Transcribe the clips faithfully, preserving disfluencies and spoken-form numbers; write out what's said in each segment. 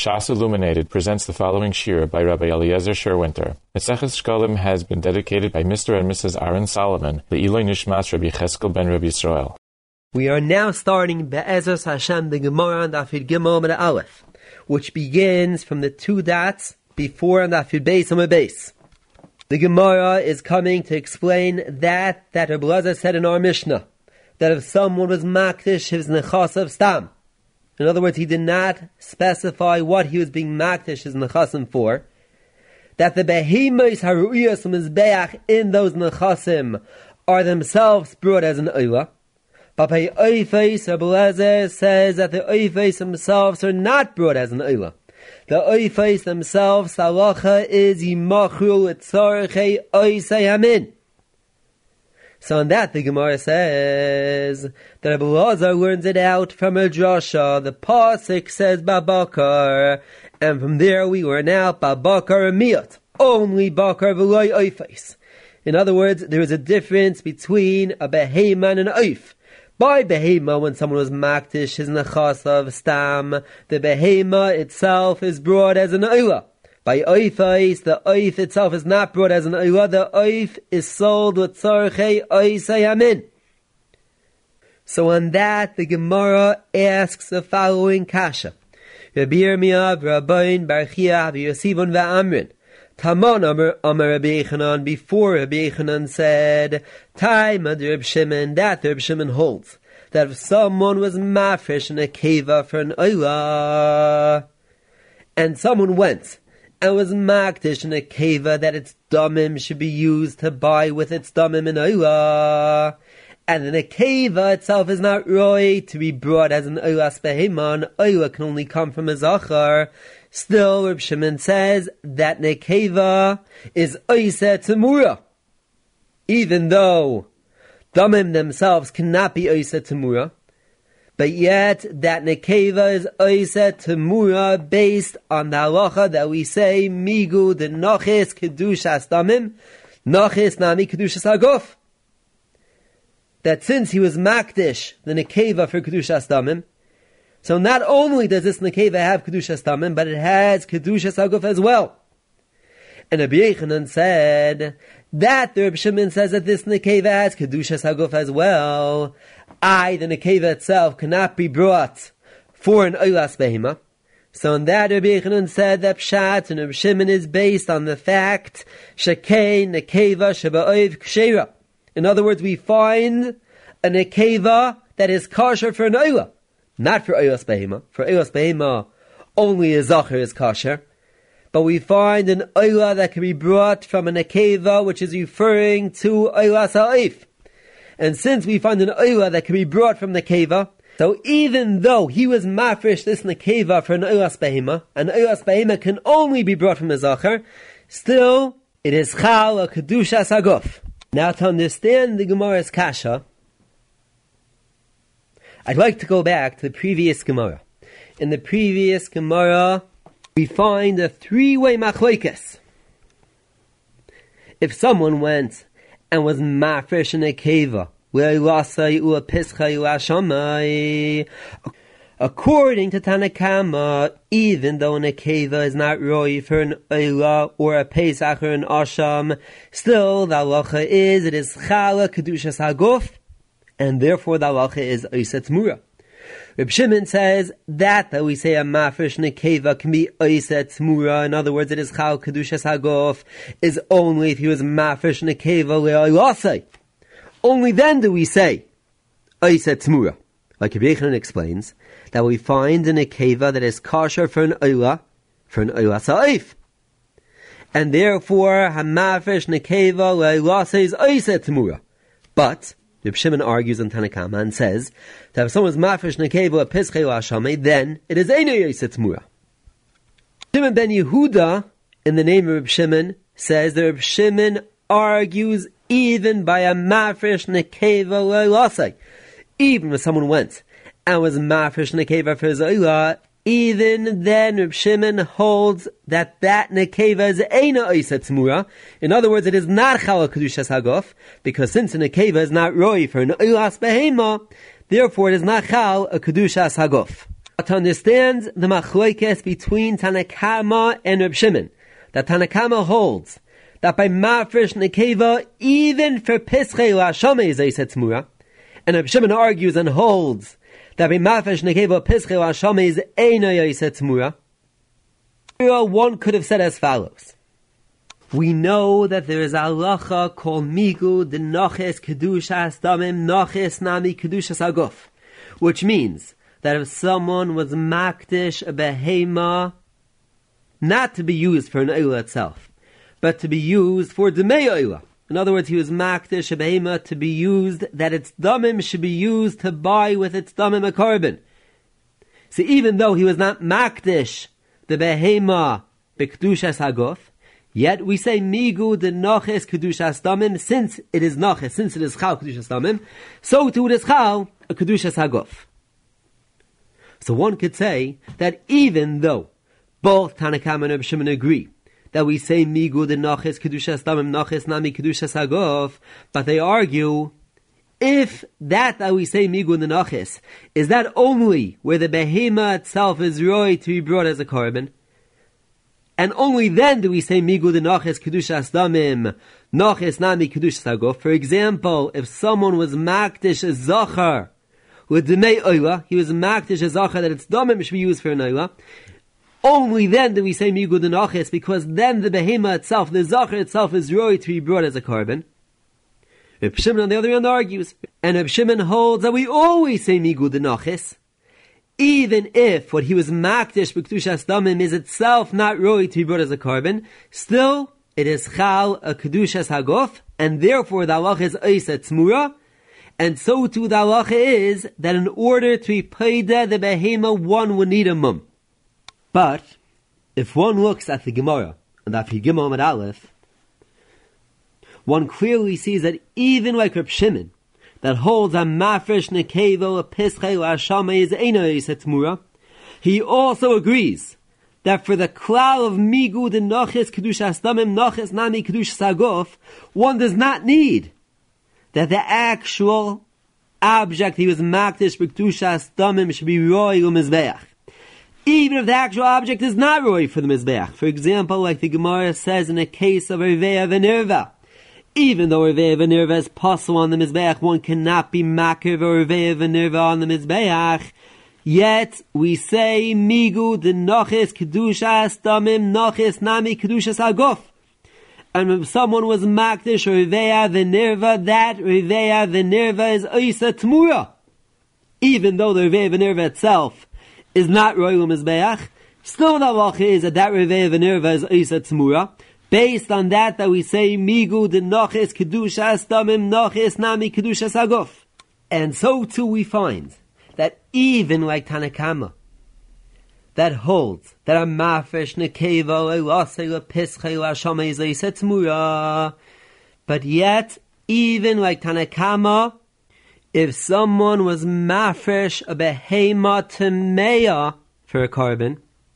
Shas Illuminated presents the following shir by Rabbi Eliezer Sherwinter. Maseches Shkolim has been dedicated by Mister and Missus Aaron Solomon, the Eloi Nishmas Rabbi Cheskel ben Rabbi Yisrael. We are now starting Be'ezras Hashem the Gemara on Dafid Gimel Amud Aleph, which begins from the two dots before on Dafid Beis Amud Beis. The Gemara is coming to explain that that Rabbi Elazar said in our Mishnah, that if someone was makdish his nechasav stam, in other words, he did not specify what he was being makdish his nechasim for, that the behemoths haruyas mizbeach in those nechasim are themselves brought as an oila. But by oifes, Rabbi Elazar says that the oifes themselves are not brought as an oila. The oifes themselves, halacha is yimachru etzorchei oisei hamin. So on that, the Gemara says that Rabbi Elazar learns it out from a drasha. The pasuk says babakar, and from there we learn out babakar miyot, only bakar v'loy oifes. In other words, there is a difference between a behema and an oif. By behema, when someone was makdish his nechasav stam, the behema itself is brought as an oila. By oifais, the oif itself is not brought as an oila. The oif is sold with tzorchei oisei hamin. So on that, the Gemara asks the following kasha: Rabbi Yirmiyah, Rabbein, Bar Chia, Rabbi Yosivon, VaAmrin. Taman Amar Amar Rabbi Yechanan, before Rabbi Yechanan said, Time under Rabbi Shimon, that Rabbi Shimon holds that if someone was mafresh in a keva for an oila, and someone went and was makdish in a keva that its damim should be used to buy with its damim in oila, and then a keva itself is not roy to be brought as an oilas behema, an oila can only come from a zachar. Still, Reb Shimon says that nekeva is oiseh temura, even though damim themselves cannot be oiseh temura. But yet, that nekeva is oiseh temura based on the halacha that we say, migu de nochis kedushas damim, nochis nami kedushas haguf. That since he was makdish, the nekeva for kedushas damim, so not only does this nekeva have kedushas damim, but it has kedushas haguf as well. And Rabbi Yechanan said that the Reb Shimon says that this nekeva has kedushas haguf as well. I, the nekeva itself, cannot be brought for an oilas behema. So in that, Rabbi Yechanan said that pshat and Reb Shimon is based on the fact shekei nekeva sheba'oiv kshera. In other words, we find a nekeva that is kosher for an oilah, not for oilas behema. For oilas behema, only a zachar is kosher. But we find an oilah that can be brought from a nekeva, which is referring to oilas ha'if. And since we find an oilah that can be brought from the nekeva, so even though he was mafresh this nekeva for an oilas behema, an oilas behema can only be brought from a zachar, still it is chal a kedushas haguf. Now to understand the Gemara's kasha, I'd like to go back to the previous Gemara. In the previous Gemara, we find a three-way machlokes. If someone went and was mafresh in a keva, according to Tanakama, even though an keva is not roi for an oila or a pesach or an asham, still the halacha is it is chala kedushas haguf, and therefore the halacha is oiseh temura. Reb Shimon says that that we say a mafresh nekeva can be oiseh temura. In other words, it is chal kedushas haguf is only if he was mafresh nekeva le'oilasei. Only then do we say oiseh temura. Like Rabbi Yechanan explains that we find in a nekeva that is kosher for an oila, for an oilas ha'if, and therefore hamafresh nekeva le'oilasei is oiseh temura. But Reb Shimon argues in Tanakama and says that if someone's mafresh nekeva pischei la'ashamei, then it is eino oiseh temura. Shimon ben Yehuda, in the name of Reb Shimon, says that Reb Shimon argues even by a mafresh nekeva le'oilasei. Even when someone went and was mafresh nekeva for his oila, even then Reb Shimon holds that that nekeva is eina oiseh temura. In other words, it is not chala kedushas haguf, because since a nekeva is not roi for an oilas behema, therefore it is not chal a kedushas haguf. To understand the machlokes between Tanna Kama and Reb Shimon, that Tanna Kama holds that by mafresh nekeva, even for pischei la'ashama is eisat tzmura, and Reb Shimon argues and holds that by mafresh nekeva pischei la'ashama is eina eisat tzmura. One could have said as follows: we know that there is a halacha called migu de noches kedushas damim noches nami kedushas aguf, which means that if someone was makdish a behema, not to be used for an oila itself, but to be used for demei oila. In other words, he was makdish a behema to be used, that its damim should be used to buy with its damim a korban. So even though he was not makdish the behema b'kedushas haguf, yet we say migu de noches kedushas damim, since it is noches, since it is chal kedushas damim, so too it is chal a kedushas haguf. So one could say that even though both Tanna Kama and Reb Shimon agree that we say migu de noches kedushas damim noches nami kedushas haguf, but they argue if that that we say migu de noches is that only where the behema itself is roi to be brought as a korban, and only then do we say migu de noches kedushas damim noches nami kedushas haguf. For example, if someone was makdish a zachar with demei oila, he was makdish a zachar that its damim should be used for an oila, only then do we say migu de noches, because then the behema itself, the zachar itself, is roi to be brought as a korban. Reb Shimon on the other hand argues, and Reb Shimon holds that we always say migu de noches, even if what he was makdish b'kedushas damim is itself not roi to be brought as a korban, still it is chal a kedushas haguf, and therefore the halacha is eisa tzmura. And so too the halacha is that in order to be paida the behema, one would need a mum. But if one looks at the Gemara and that Gimel Amud Aleph, one clearly sees that even like Reb Shimon, that holds a mafresh nekevo a pischei la'ashama is eina eisat tzmura, he also agrees that for the klal of migu de noches kedushas damim noches nami kedushas haguf, one does not need that the actual object he was makdish b'kedushas damim should be roi u'mizbeach, even if the actual object is not roi for the mizbeach. For example, like the Gemara says in a case of Reveya v'nirva, even though Reveya v'nirva is possible on the mizbeach, one cannot be makir or Reveya v'nirva on the mizbeach. Yet we say migu de noches kedushas damim noches nami kedushas haguf. And if someone was makdish or Reveya v'nirva, that Reveya v'nirva is oisa tmura. Even though the Reveya v'nirva itself is not royal mizbeach, still the halacha is that that Reveya v'nirva is oisa tmura. Based on that, that we say migu de noches kedushas damim noches nami kedushas haguf. And so too we find that even like Tanna Kama, that holds that a mafresh nekeva elasei lepischei la'ashama is eisat tzmura, but yet even like Tanna Kama, if someone was mafresh a behema temeya for a korban,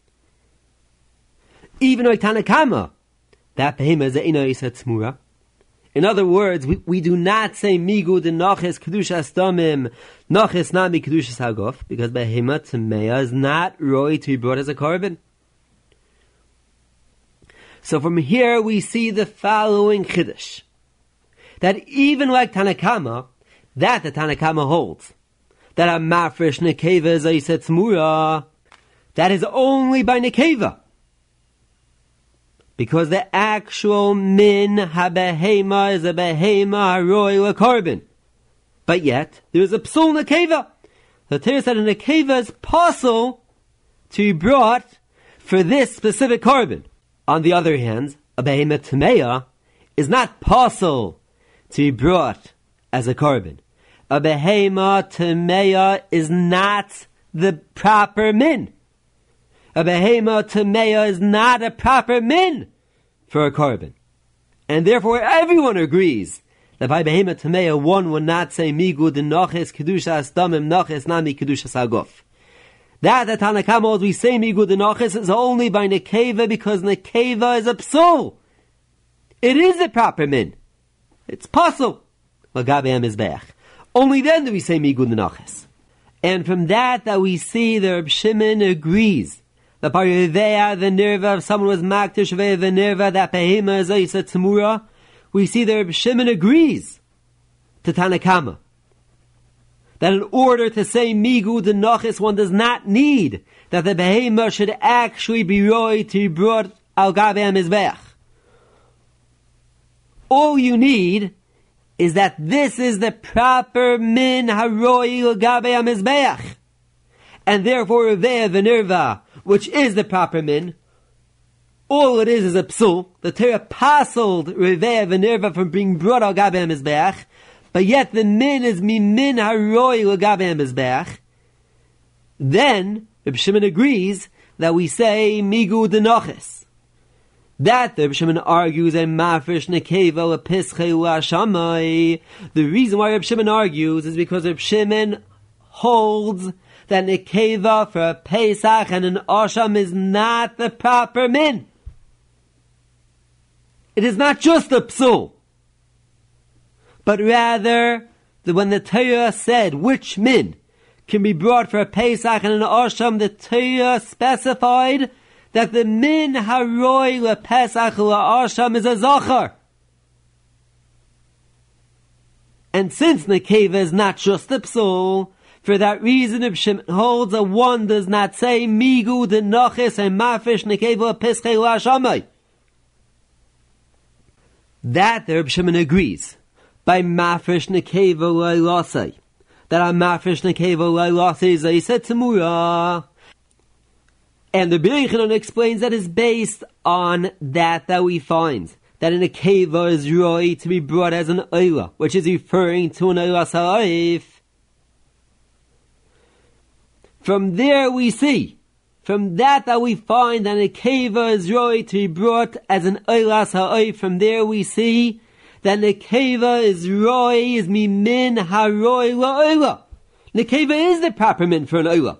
even like Tanna Kama, that behema is eina eisat tzmura. In other words, we, we do not say migu de noches kedushas damim noches nami kedushas haguf, because behema temeya is not roi to be brought as a korban. So from here we see the following chiddush, that even like Tanna Kama, that the Tanna Kama holds that a mafresh nekeva is eisat tzmura, that is only by nekeva, because the actual min ha-behema is a behema haroi l'korban. But yet, there is a psul nekeva. The Torah said a nekeva is possible to be brought for this specific korban. On the other hand, a behema temeya is not possible to be brought as a korban. A behema temeya is not the proper min. A behema temeya is not a proper min for a korban. And therefore everyone agrees that by behema temeya one would not say migu de noches kedushas damim noches nami kedushas haguf. That the Tanna Kama, we say migu de noches, is only by nekeva, because nekeva is a psul. It is a proper min. It's possible. Only then do we say migu de noches. And from that that we see the Reb Shimon agrees. The Parivea, the Nirva, if someone was Maktish Vea, the Nirva, that Behema is Isa Tzmura, we see the Reb Shimon agrees to Tanakama. That in order to say Migu de Nochis, one does not need that the Behema should actually be Roy to be brought al Gabe HaMizbeach. All you need is that this is the proper min haroi al Gabe HaMizbeach. And therefore Reveh V'Nirva, which is the proper min, all it is is a psul. The Torah pasoled Reveh V'Nirva from being brought al Gabe HaMizbeach, but yet the min is mi min haroi al Gabe HaMizbeach. Then Reb Shimon agrees that we say migu denoches. That the Reb Shimon argues a mafresh nekeva a pischei u'ashamai. The reason why Reb Shimon argues is because Reb Shimon holds that nekeva for a Pesach and an asham is not the proper min. It is not just a psul, but rather that when the Torah said which min can be brought for a Pesach and an asham, the Torah specified that the min haroi le Pesach le asham is a zachar. And since nekeva is not just a psul, for that reason Reb Shimon holds that one does not say migu de nochis and mafish nekeva pischei l'ashamai. That the Reb Shimon agrees by mafish nekeva l'ilosai. That a mafish nekeva l'ilosai is a set temura. And the Bnei Yechanan explains that is based on that that we find that in a keva is roi to be brought as an oila, which is referring to an oila sa'if. From there we see, from that that we find that a keva is roi to be brought as an oila sa'if. From there we see that nekeva is roi is mimin haroi la'oila. Nekeva is the proper min for an oila.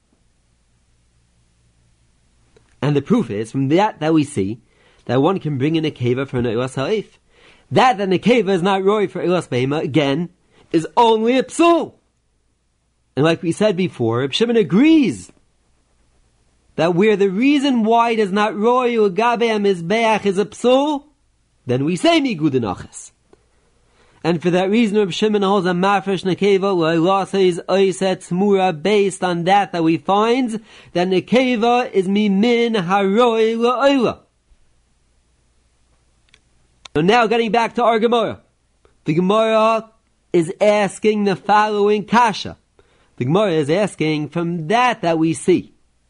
And the proof is, from that that we see, that one can bring in a keva for an Eilas Ha'if. That that the keva is not roi for Eilas Behema, again, is only a psul. And like we said before, Reb Shimon agrees that where the reason why it is not roi u'gabe HaMizbeach is a psul, then we say migud denachas. And for that reason, Reb Shimon holds a mafresh nekeva lo'ilasa is oiset smura based on that that we find that nekeva is mimin haroi lo'ila. So now getting back to our Gemara. The Gemara is asking the following kasha. The Gemara is asking from that that we see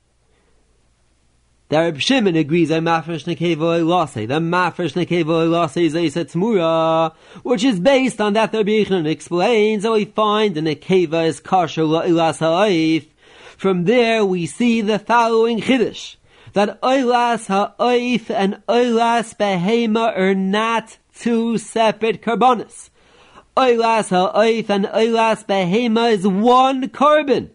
that Reb Shimon agrees on mafresh nekeva lo'ilasa. The mafresh nekeva lo'ilasa is oiset smura, which is based on that the Rabbi Yechanan explains that we find the nekeva is kosher lo'ilas ha'oif. From there we see the following chiddush, that oilas ha'oif and oilas behema are not two separate karbonis. Oilas ha'oif and oilas behema is one carbon.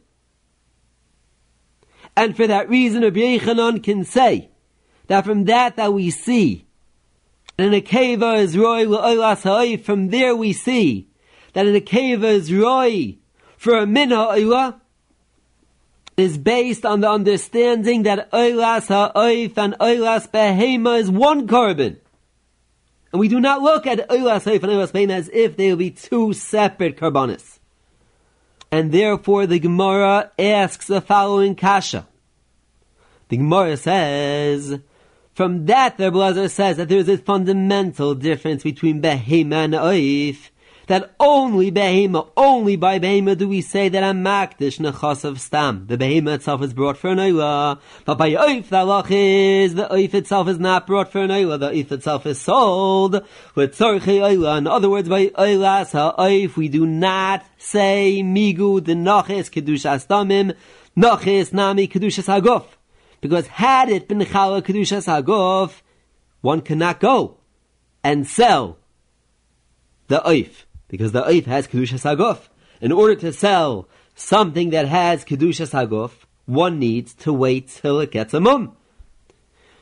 And for that reason, Rabbi Yechanan can say that from that that we see that an akeva is roi l'oilas ha'oif. From there we see that an akeva is roi for a min ha'oila is based on the understanding that oilas ha'oif and oilas behema is one carbon. And we do not look at oilas ha'oif and oilas behema as if they will be two separate carbonis. And therefore the Gemara asks the following kasha. The Gemara says, from that the Rebbe Elazar says that there is a fundamental difference between behema and oif, that only behema, only by behema do we say that a makdish nechas of stam. The behema itself is brought for an oila, but by oif the halach is, the oif itself is not brought for an oila, the oif itself is sold with tzorchei oila. In other words, by oilas ha'oif we do not say migu de noches kedushas damim, noches nami kedushas haguf. Because had it been chala kedushas haguf, one cannot go and sell the oif, because the oif has kedushas haguf. In order to sell something that has kedushas haguf, one needs to wait till it gets a mum.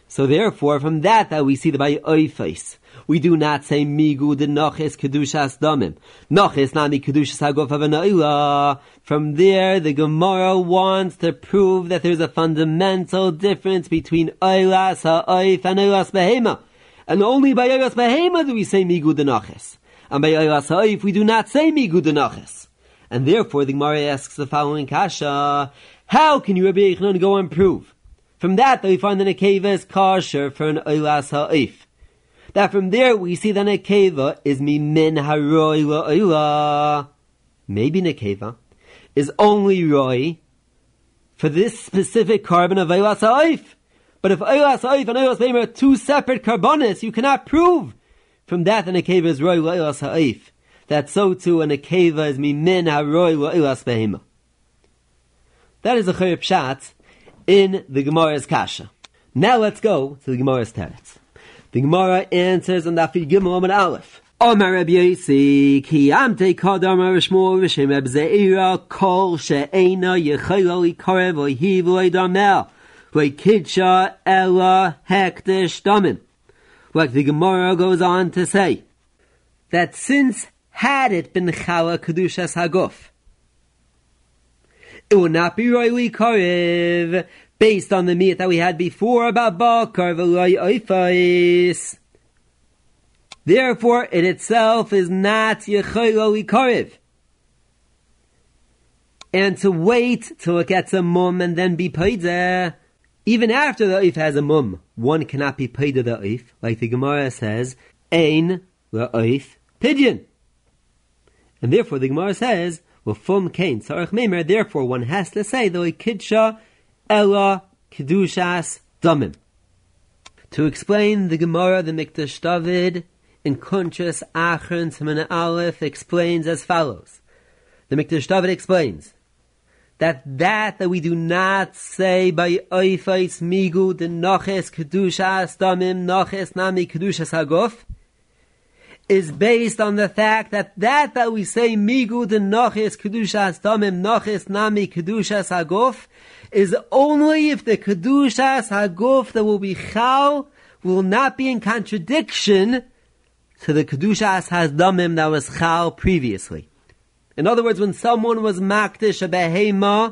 So therefore, from that that we see the by oifais, we do not say migu de noches kedushas damim. Noches nami kedushas haguf of an oila. From there, the Gemara wants to prove that there's a fundamental difference between oilas ha'oif and oilas behema. And only by oilas behema do we say migu de noches. And by oilas ha'oif we do not say migu de noches. And therefore, the Gemara asks the following kasha: how can you, Rabbi Yochanan, go and prove from that that we find the nekeva is kosher for an oilas ha'oif? That from there we see that nekeva is mimin haroi la'oila. Maybe nekeva is only roi for this specific carbon of oilas ha'oif. But if oilas ha'oif and oilas behema are two separate carbonis, you cannot prove from that the nekeva is roi la'oilas ha'oif. That so too a nekeva is mimin haroi la'oilas behema. That is a chayr pshat in the Gemara's kasha. Now let's go to the Gemara's teretz. The Gemara answers on Daf Gimel Amud Aleph. Omar Rabbi Yosi, ki amte kadam Shmuel v'shem Reb Zeira kol she'ena yechaylo yikarev ohiv lo'idamel lo'kidsha ela hekdesh damin. Like the Gemara goes on to say, that since had it been chala kedushas haguf, it would not be royally karev, based on the meat that we had before about bakar v'loy oifais. Therefore, it itself is not yechaylo karev. And to wait till it gets a mum and then be paideh, even after the oif has a mum, one cannot be paideh the oif, like the Gemara says, ein la'oif pidyon. And therefore, the Gemara says, Fum kain tzarich meimer. Therefore, one has to say the kidsha ella kedushas damim. To explain the Gemara, the Mikdash David in Kuntres Achron Siman Aleph explains as follows. The Mikdash David explains that that that we do not say by oifais migu de noches kedushas damim noches nami kedushas haguf is based on the fact that that that we say migu de noches kedushas damim noches nami kedushas haguf is only if the kedushas haguf that will be chal will not be in contradiction to the kedushas has damim that was chal previously. In other words, when someone was makdish a behema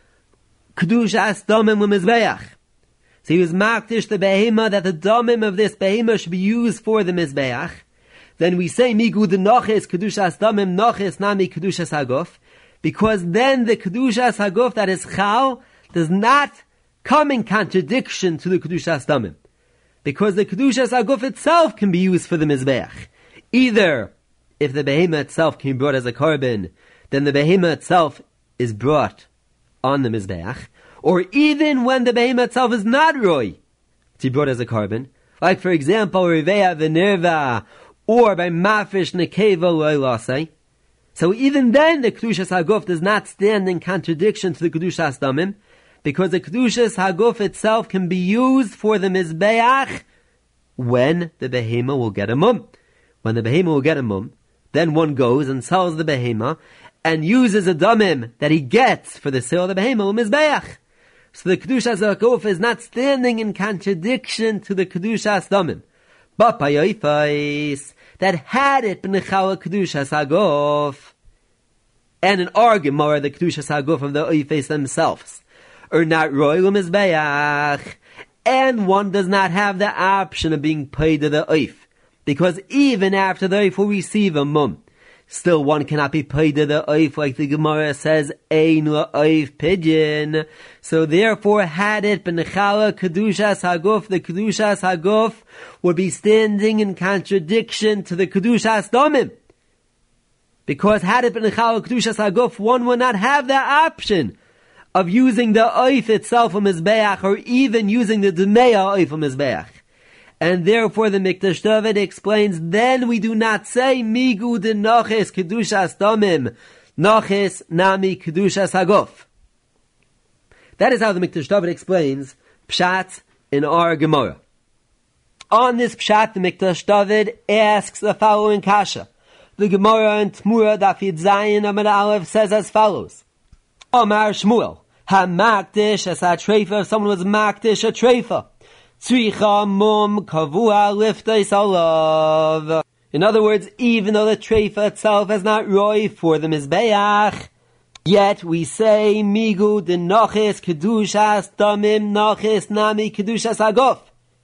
kedushas damim l'mizbeach, so he was makdish the behema that the damim of this behema should be used for the mizbeach, then we say migu de noches kedushas damim noches nami kedushas haguf, because then the kedushas haguf that is chal does not come in contradiction to the kedushas damim, because the kedushas haguf itself can be used for the mizbeach. Either if the behema itself can be brought as a carbon, then the behema itself is brought on the mizbeach, or even when the behema itself is not roy to be brought as a carbon, like for example riveya v'nerva, or by mafish nekeva lo'ilase. So even then the kedushas haguf does not stand in contradiction to the kedushas damim, because the kedushas haguf itself can be used for the mizbeach when the behema will get a mum. When the behema will get a mum, then one goes and sells the behema and uses a damim that he gets for the sale of the behema mizbeach. So the kedushas haguf is not standing in contradiction to the kedushas damim. But by oifais, that had it been chala kedushas haguf, and an argument or the kedushas haguf of the oifais themselves are not royal mizbeach, and one does not have the option of being paid to the oif, because even after the oif will receive a mum, still one cannot be paid to the oif, like the Gemara says, ein la'oif pidyon. So therefore, had it been chala kedushas haguf, the kedushas haguf would be standing in contradiction to the kedushas damim. Because had it been chala kedushas haguf, one would not have the option of using the oif itself a mizbeach, or even using the demeya oif a mizbeach. And therefore the Mikdash David explains, then we do not say migu de noches kedushas damim noches nami kedushas haguf. That is how the Mikdash David explains pshat in our Gemara. On this pshat, the Mikdash David asks the following kasha. The Gemara in Tmura Daf Yud Zayin Amud Aleph says as follows: Omar Shmuel, ha makdish as a treifa. If someone was makdish a treifa, tzricha mum kavua liftais alav. In other words, even though the treifa itself is not roy for the mizbeach, yet we say migu de noches kedushas damim noches nami kedushas agof.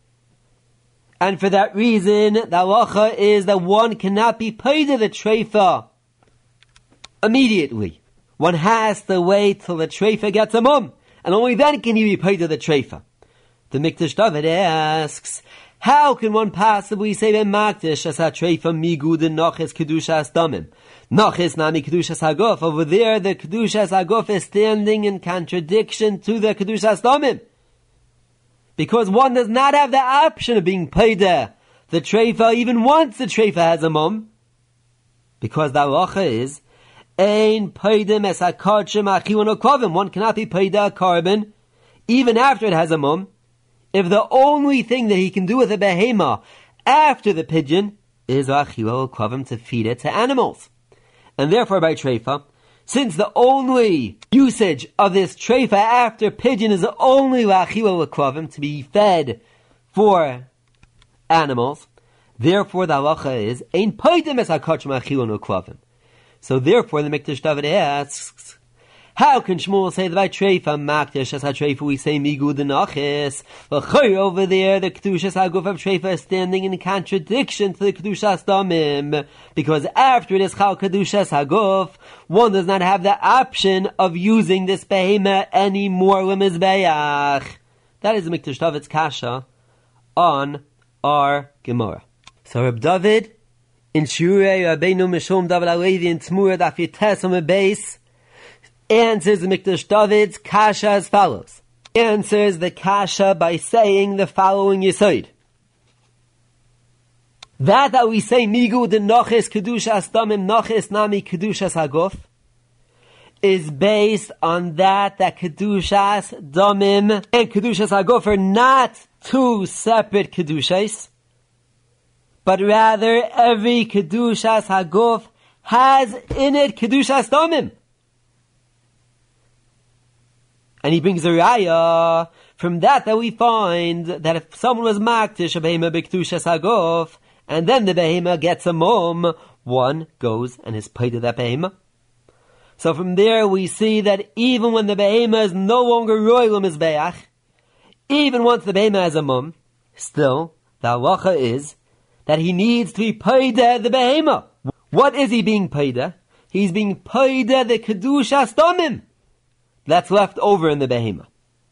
And for that reason, the halacha is that one cannot be paid to the treifa immediately. One has to wait till the treifa gets a mum, and only then can he be paid to the treifa. The Mikdash David asks, how can one possibly say ben makdish as a treifa migu de noches kedushas damim? Noches nami kedushas hagof. Over there, the kedushas hagof is standing in contradiction to the kedushas damim, because one does not have the option of being paid the treifa even once the treifa has a mum, because the halacha is ein peidim es hakadshim achiwan okavim. One cannot be paid a carbon even after it has a mum, if the only thing that he can do with a behema after the pigeon is achiwan okavim, to feed it to animals. And therefore by treifa, since the only usage of this treifa after pigeon is only achiwan okavim, to be fed for animals, therefore the halacha is ein peidim es hakadshim achiwan okavim. So therefore, the Mikdash David asks, how can Shmuel say that by treifa makdish as ha-treifa we say migu de nachis? Over there, the kedushas haguf of treifa is standing in contradiction to the kedushas damim, because after it is chal kedushas haguf, one does not have the option of using this behema anymore lemizbeach. That is the Mikdash David's kasha on our Gemara. So Reb David, in Shurei Rabbeinu Mishum David Alevi in Tzmura Daf Yites on the base, answers the Mikdash David's kasha as follows. Answers the kasha by saying the following yesod. That that we say migu de noches kedushas damim noches nami kedushas haguf is based on that that kedushas damim and kedushas haguf are not two separate kedushas, but rather every kedushas haguf has in it kedushas damim. And he brings a raya from that that we find that if someone was makdish a behema b'kedushas haguf, and then the behema gets a mum, one goes and is paid to that behema. So from there we see that even when the behema is no longer royal mizbeach, even once the behema has a mum, still the halacha is that he needs to be paid the behema. What is he being paid? He's being paid the kedushas damim that's left over in the behema.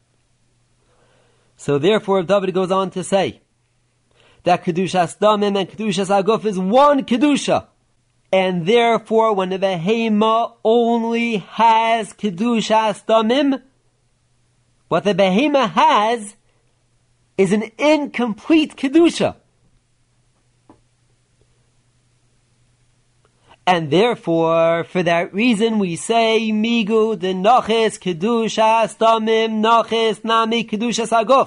So therefore David goes on to say that kedushas damim and kedushas haguf is one kedusha, and therefore when the behema only has kedushas damim, what the behema has is an incomplete kedusha. And therefore, for that reason, we say migu de noches kedushas damim noches nami kedushas haguf.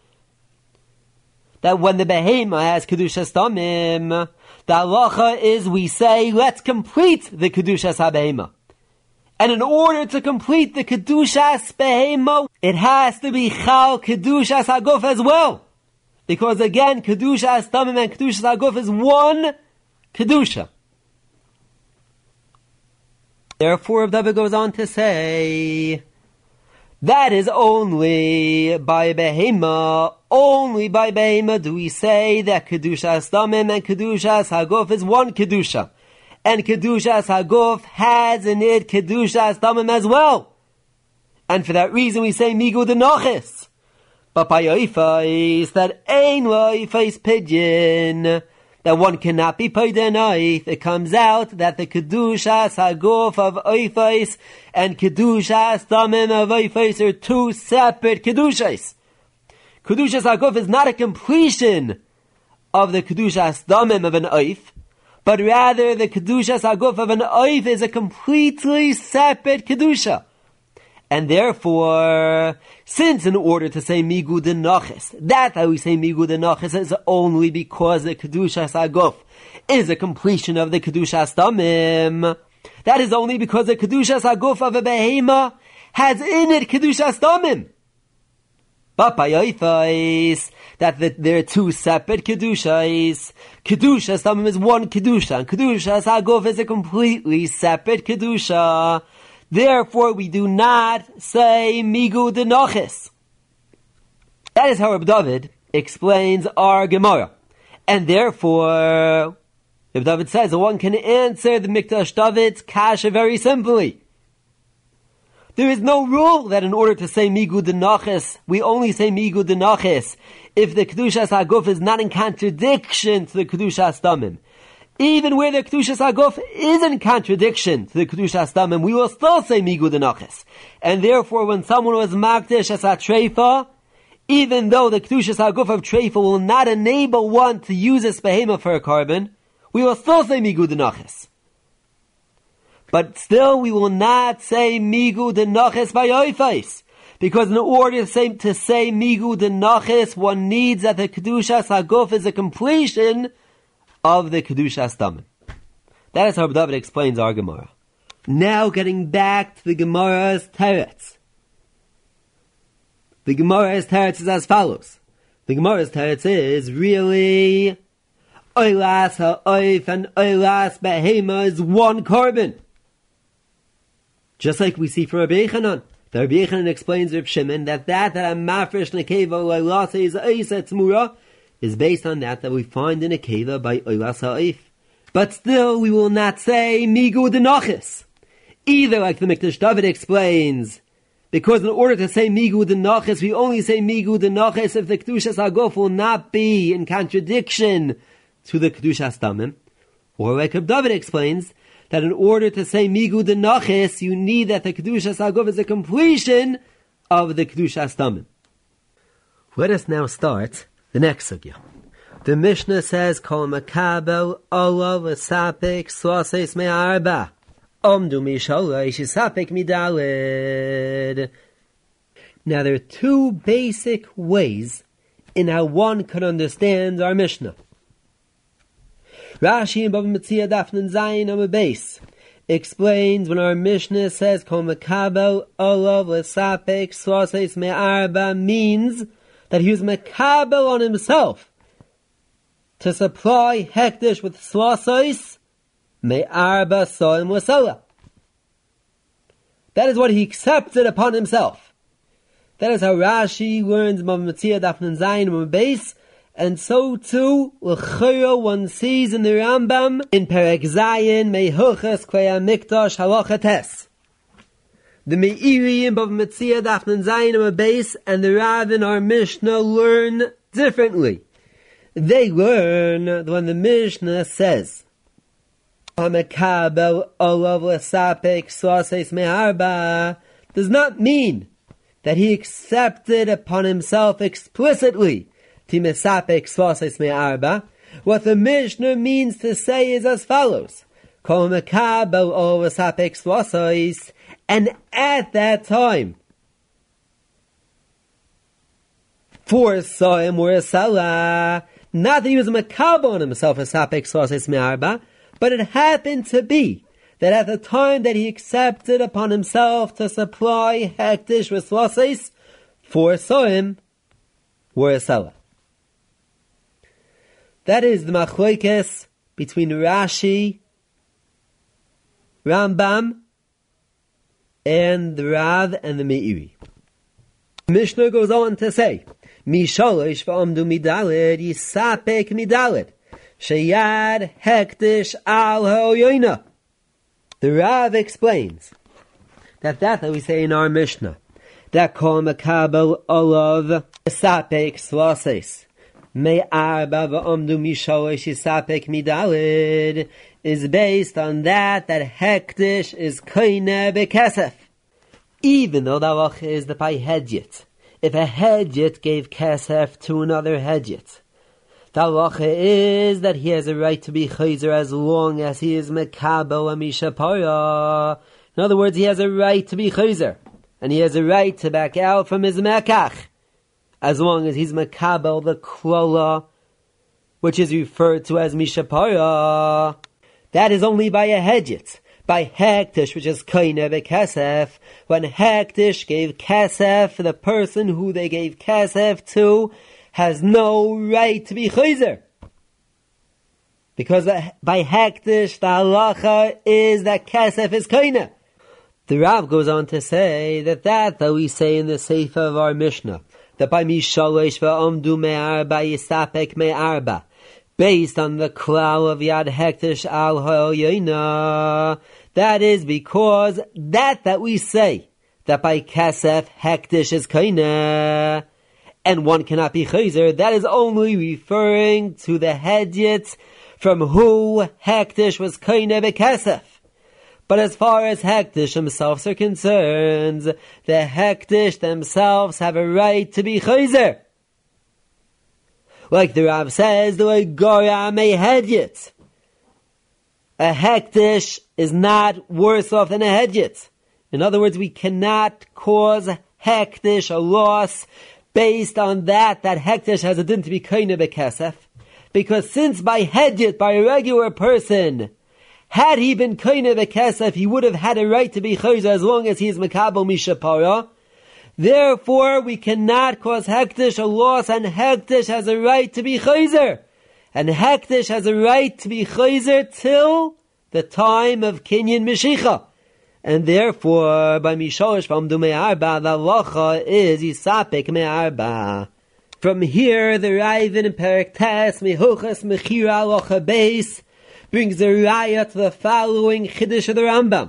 That when the behema has kedushas damim, the halacha is we say let's complete the kedushas habehema. And in order to complete the kedushas behema, it has to be chal kedushas haguf as well, because again, kedushas damim and kedushas haguf is one kedusha. Therefore, David goes on to say, that is only by behema, only by behema do we say that kedushas damim and kedushas haguf is one kedusha, and kedushas haguf has in it kedushas damim as well, and for that reason we say migu de noches. But by oifais, that ein oifais pigeon, that one cannot be paid a knife, it comes out that the kedushas haguf of oifais and kedushas damim of oifais are two separate kedushas. Kedushas haguf is not a completion of the kedushas damim of an oif, but rather the kedushas haguf of an oif is a completely separate kedusha. And therefore, since in order to say migu de noches, that how we say migu de noches is only because the kedushas haguf is a completion of the kedushas damim. That is only because the kedushas haguf of a behema has in it kedushas damim. But by Oifais, that the, there are two separate Kedushas. Kedusha Stamim is one Kedusha, and Kedusha Haguf is a completely separate Kedusha. Therefore, we do not say Migu Denochis. That is how Reb David explains our Gemara. And therefore, Reb David says that one can answer the Mikdash David's kasha very simply. There is no rule that in order to say Migu Denochis, we only say Migu Denochis if the Kedushas Haguf is not in contradiction to the Kedushas Damim. Even where the Kedushas Haguf is in contradiction to the Kedushas Damim, we will still say Migu Denochis. And therefore, when someone was Makdish as a Treifa, even though the Kedushas Haguf of Treifa will not enable one to use this behemoth for a carbon, we will still say Migu Denochis. But still, we will not say Migu Denochis by Oifais. Because in order to say, to say Migu Denochis, one needs that the Kedushas Haguf is a completion of the Kedushas Damim. That is how David explains our Gemara. Now getting back to the Gemara's teretz. The Gemara's teretz is as follows. The Gemara's teretz is really Oilas ha'oif and Oilas behema is one carbon. Just like we see for Rabbi Yechanan. The Rabbi Yechanan explains Reb Shimon that that that a mafresh nekeva Oilas is Oisa Tzmura is based on that that we find in a keva by Oilas ha'oif. But still we will not say Migu Denochis. Either like the Mikdash David explains, because in order to say Migu Denochis, we only say Migu Denochis if the Kedushas Haguf will not be in contradiction to the Kedushas Damim. Or like Reb David explains, that in order to say Migu Denochis, you need that the Kedushas Haguf is a completion of the Kedushas Damim. Let us now start the next sugya. The Mishnah says, Kol Makabel Olav Esapik Slases Me'arba Omdu Mishalosh Esapik Midalid. Now there are two basic ways in how one can understand our Mishnah. Rashi and Bava Metzia Dafnan Zayin on the base explains when our Mishnah says Kol Makabel Olav Esapik Slases Me'arba means that he was Makabel on himself to supply hektish with slasos me'arba soim wasala. That is what he accepted upon himself. That is how Rashi learns Bava Metzia Dafnan Zayin on the base, and so too l'chayra one sees in the Rambam in Perek Zayin Meihuchas Kvei Mikdash Halacha Tes. The Meiri in Bava Metzia Dafnan Zayin on the base and the Rav in our Mishnah learn differently. They learn that when the Mishnah says, "Hamekabel olav l'sapek slases me'arba," does not mean that he accepted upon himself explicitly to mesapek slases me'arba. What the Mishnah means to say is as follows: "Kol mekabel olav l'sapek slases," and at that time, for soim or a salah. Not that he was a makabel on himself as sapek slases me'arba, but it happened to be that at the time that he accepted upon himself to supply hektish with slases, for soim were a salah. That is the machlokes between Rashi, Rambam, and the Rav and the Meiri. Mishnah goes on to say, Mishalosh v'amdu midalid yisapek midalid sheyad hektish al ha'oyoina. The Rav explains that that that we say in our Mishnah, that kol makabel olav yisapek slases me'arba v'amdu mishalosh yisapek midalid, is based on that that hektish is koine bekesef. Even though the halacha is that by hedyet, if a hedyet gave kesef to another hedyet, the halacha is that he has a right to be chayzer as long as he is mekabel a mishapara. In other words, he has a right to be chayzer, and he has a right to back out from his mekach, as long as he's mekabel the klola, which is referred to as mishapara. That is only by a hedyet. by hektish, which is koine bekesef, when hektish gave kesef, the person who they gave kesef to has no right to be chayzer. Because by hektish, the halacha is that kesef is koine. The Rav goes on to say that that that we say in the Sefer of our Mishnah, that by mishalosh va'omdu me'arba yisapek me'arba, based on the klal of Yad Hektish al ha'oyena, that is because that that we say, that by Kesef Hektish is kaina, and one cannot be chayzer, that is only referring to the hedyot from who Hektish was kaina bekesef. But as far as Hektish themselves are concerned, the Hektish themselves have a right to be chayzer. Like the Rav says, the way Goya may hedyot. A hektish is not worse off than a hedyot. In other words, we cannot cause hektish a loss based on that, that hektish has a din to be koine bekesef. Because since by hedyot, by a regular person, had he been koine bekesef, he would have had a right to be chayzer as long as he is mekabel mishapara. Therefore, we cannot cause hektish a loss, and hektish has a right to be chayzer. And hektish has a right to be chayzer till the time of kinyan mishicha. And therefore, by mishalosh v'amdu me'arba, the halacha is yisapek me'arba. From here, the Raven in Perek Tes, Mehuchas Mechira halacha beis, brings the raya to the following chiddush of the Rambam.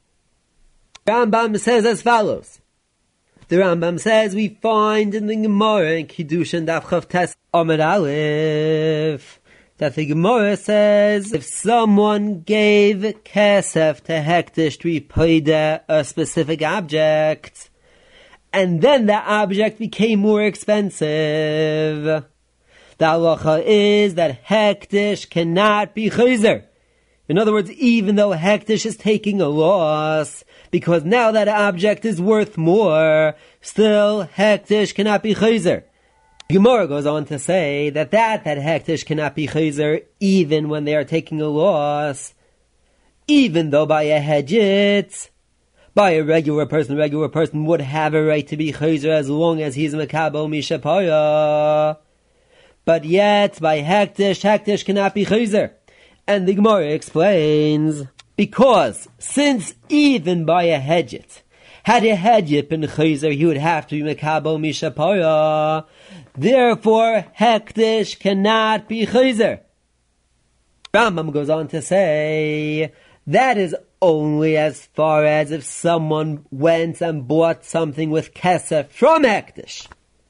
Rambam says as follows. The Rambam says we find in the Gemara in Kiddushin Daf Chav Tes Amud Aleph that the Gemara says if someone gave kesef to hektish to repay a specific object, and then that object became more expensive, the halacha is that hektish cannot be chayzer. In other words, even though hektish is taking a loss, because now that object is worth more, still hektish cannot be chayzer. Gemara goes on to say that that, that hektish cannot be chayzer even when they are taking a loss, even though by a hedyot, by a regular person, a regular person would have a right to be chayzer as long as he's mekabel mishapaya. But yet, by hektish, hektish cannot be chayzer. And the Gemara explains, because since even by a hedyot, had a hedyot been chayzer, he would have to be mekabel mishapaya. Therefore, hektish cannot be chayzer. Rambam goes on to say, that is only as far as if someone went and bought something with kesef from hektish.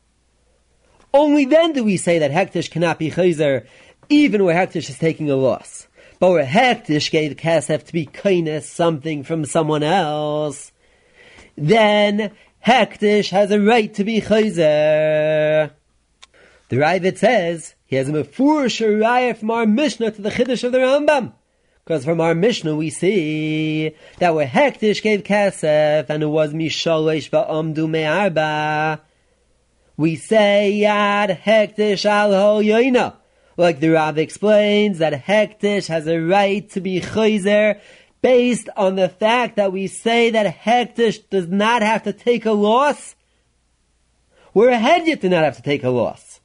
Only then do we say that hektish cannot be chayzer, even where hektish is taking a loss. But where hektish gave kesef to be kindness something from someone else, then hektish has a right to be chayzer. The Ravid says he has a mefurish raya from our Mishnah to the chiddush of the Rambam. Because from our Mishnah we see that where hektish gave kesef and it was mishalosh va'amdu me'arba, we say yad hektish al ha'oyena. Like the Rav explains that hektish has a right to be chayzer based on the fact that we say that hektish does not have to take a loss, where a hedyot did not have to take a loss.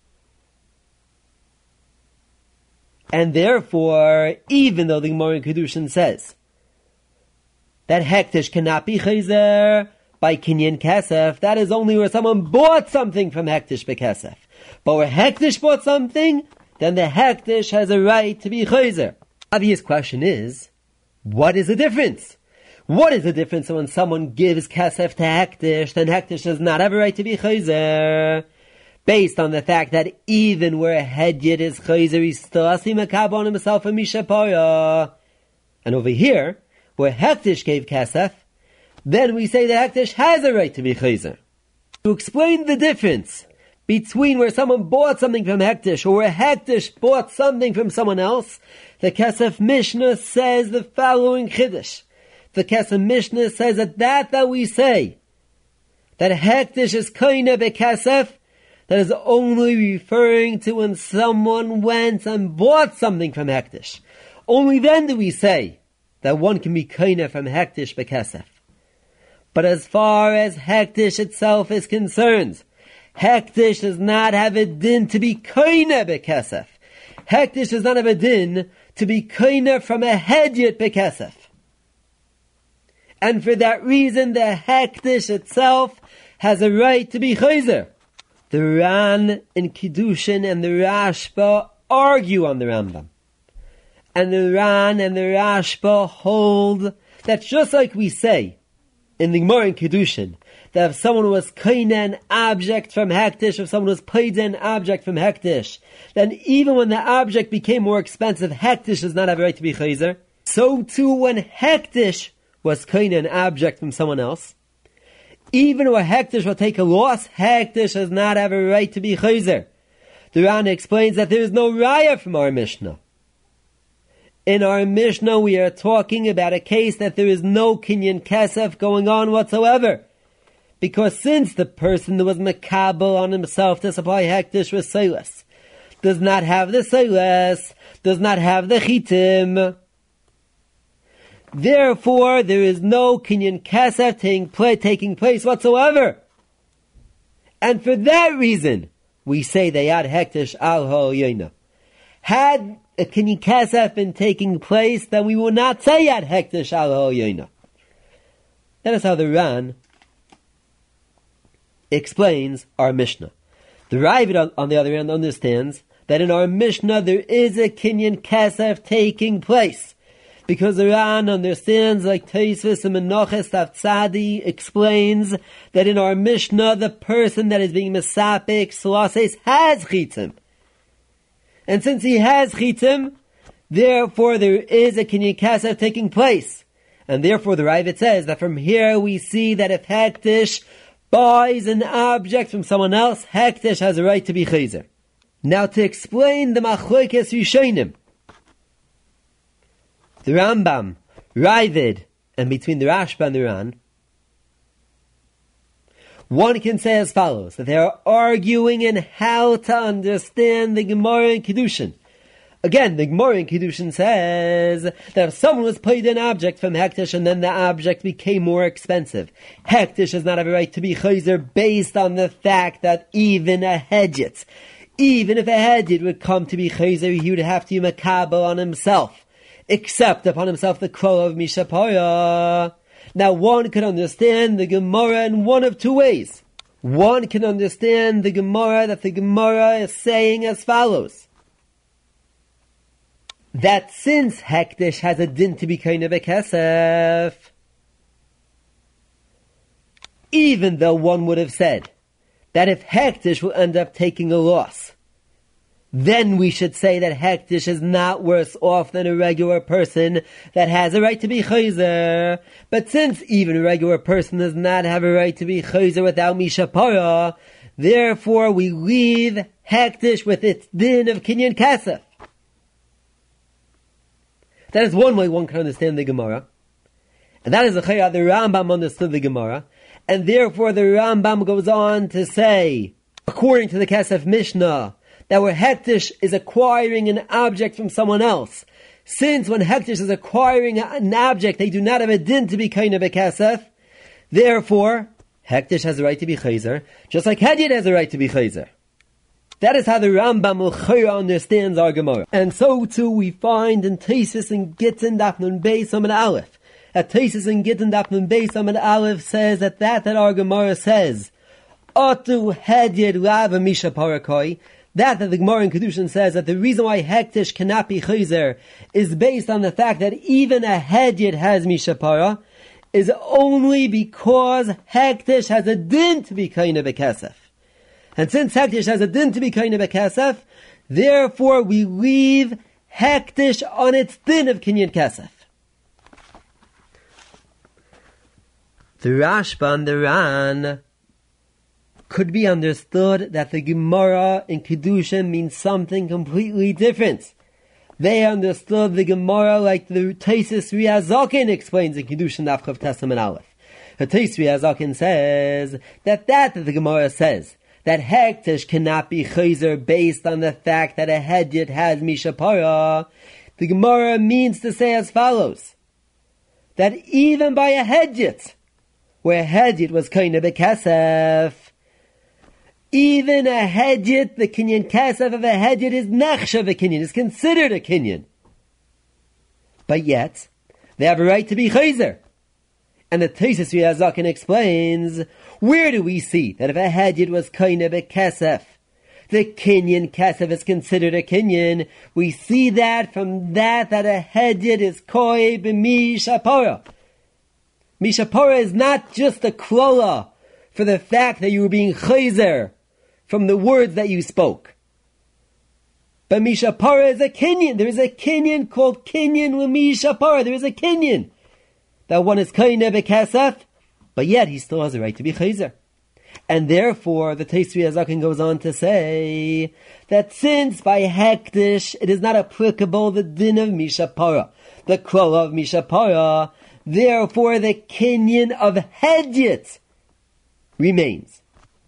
And therefore, even though the Gemara in Kedushin says that hektish cannot be chayzer by kinyan kesef, that is only where someone bought something from hektish bekesef. But where hektish bought something, then the hektish has a right to be chayzer. Obvious question is, what is the difference? What is the difference when someone gives kesef to hektish, then hektish does not have a right to be chayzer? Based on the fact that even where a hedyot is chayzer, he still has to makab on himself a mishapaya. And over here, where hektish gave kesef, then we say that hektish has a right to be chayzer. To explain the difference between where someone bought something from hektish or where hektish bought something from someone else, the Kesef Mishnah says the following chiddush. The Kesef Mishnah says that that that we say, that hektish is koine bekesef, that is only referring to when someone went and bought something from hektish. Only then do we say that one can be koine from hektish bekesef. But as far as hektish itself is concerned, hektish does not have a din to be koine bekesef. Hektish does not have a din to be koine from a hedyet bekesef. And for that reason, the hektish itself has a right to be chayzer. The Ran in Kiddushin and the Rashba argue on the Rambam. And the Ran and the Rashba hold that just like we say in the Gemara in Kiddushin, that if someone was kaina an object from hektish, if someone was paid an object from hektish, then even when the object became more expensive, hektish does not have a right to be chayzer. So too when hektish was kaina an object from someone else, even when hektish will take a loss, hektish does not have a right to be chayzer. The Rana explains that there is no raya from our Mishnah. In our Mishnah, we are talking about a case that there is no kinyan kesef going on whatsoever. Because since the person that was makabel on himself to supply hektish with silas does not have the silas, does not have the chitim, therefore there is no kinyan kesef taking, play, taking place whatsoever. And for that reason, we say they had hektish al ha'oyena. Had a kinyan kesef been taking place, then we will not say yad hektish al ha'oyena. That is how the Ran explains our Mishnah. The Ravid, on the other hand, understands that in our Mishnah there is a kinyan kesef taking place, because the Ran understands, like Tosfos and Menachos Tzadi explains, that in our Mishnah the person that is being mesapik slases has chitim. And since he has chitim, therefore there is a kinyan kesef taking place. And therefore the Ravid says that from here we see that if hektish buys an object from someone else, hektish has a right to be chayzer. Now to explain the machlokes rishonim, the Rambam, Ravid, and between the Rashba and the Ran, one can say as follows, that they are arguing in how to understand the Gemara in Kiddushin. Again, the Gemara in Kiddushin says that if someone was paid an object from hektish and then the object became more expensive, hektish does not have a right to be chayzer based on the fact that even a hedjit, even if a hedjit would come to be chayzer, he would have to be makabel on himself, accept upon himself the kroh of mishapaya. Now one can understand the Gemara in one of two ways. One can understand the Gemara that the Gemara is saying as follows, that since hektish has a din to be kind of a kesef, even though one would have said that if hektish will end up taking a loss, then we should say that hektish is not worse off than a regular person that has a right to be chayzer. But since even a regular person does not have a right to be chayzer without mishapara, therefore we leave hektish with its din of kinyan kesef. That is one way one can understand the Gemara. And that is the chayah the Rambam understood the Gemara. And therefore the Rambam goes on to say, according to the Kesef Mishnah, that where hektish is acquiring an object from someone else, since when hektish is acquiring an object, they do not have a din to be kind of a kesef, therefore, hektish has a right to be chayzer, just like hedyet has a right to be chayzer. That is how the Rambam L'chayra understands our Gemara. And so too we find in Tosfos and Gittin Daf Nun Beis Amud Aleph. At Tosfos and Gittin Daf Nun Beis Amud Aleph says that that that our Gemara says, Otu hedyet lav misha parakoi, that that the Gemara in Kedushin says that the reason why hektish cannot be chayzer is based on the fact that even a hedyet has mishapara, is only because hektish has a din to be kind of a kesef. And since hektish has a din to be kind of a kesef, therefore we leave hektish on its din of kinyan kesef. The Rashba and the Ran could be understood that the Gemara in Kedushin means something completely different. They understood the Gemara like the Tosfos Riazakin explains in Kedushin Daf Chav Tes Amud Aleph. The Tosfos Riazakin says that that that the Gemara says that hektish cannot be chayzer based on the fact that a hedyet has mishapara, the Gemara means to say as follows, that even by a hedjit, where hedjit was kinda bekesef, even a hedjit, the kinyan kesef of a hedjit is nechshav a kinyan, is considered a kinyan. But yet, they have a right to be chayzer. And the Tosfos Riazakin explains, where do we see that if a hedjit was kinda bekesef, the kinyan kesef is considered a kinyan? We see that from that that a hedjit is koi b'mishapora. Mishapora is not just a klola for the fact that you were being chayzer from the words that you spoke. But mishapara is a kinyan. There is a kinyan called kinyan l'mishapara. There is a kinyan that one is kaineh b'kesef, but yet he still has a right to be chayzer. And therefore, the Tosfos Riazakin goes on to say that since by hektish it is not applicable the din of mishapara, the krola of mishapara, therefore the kinyan of hedjit remains.